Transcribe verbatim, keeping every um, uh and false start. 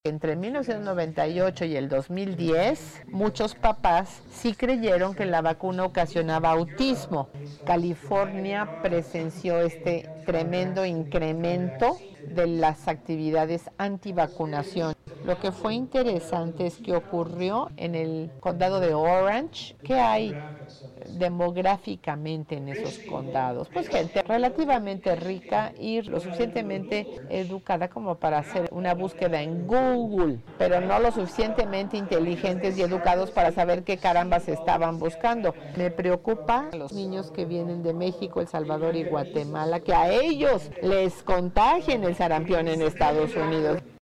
Entre mil novecientos noventa y ocho y el dos mil diez, muchos papás sí creyeron que la vacuna ocasionaba autismo. California presenció este tremendo incremento de las actividades antivacunación. Lo que fue interesante es que ocurrió en el condado de Orange. ¿Qué hay demográficamente en esos condados? Pues gente relativamente rica y lo suficientemente educada como para hacer una búsqueda en Google, pero no lo suficientemente inteligentes y educados para saber qué carambas estaban buscando. Me preocupa a los niños que vienen de México, El Salvador y Guatemala, que a ellos les contagien el sarampión en Estados Unidos.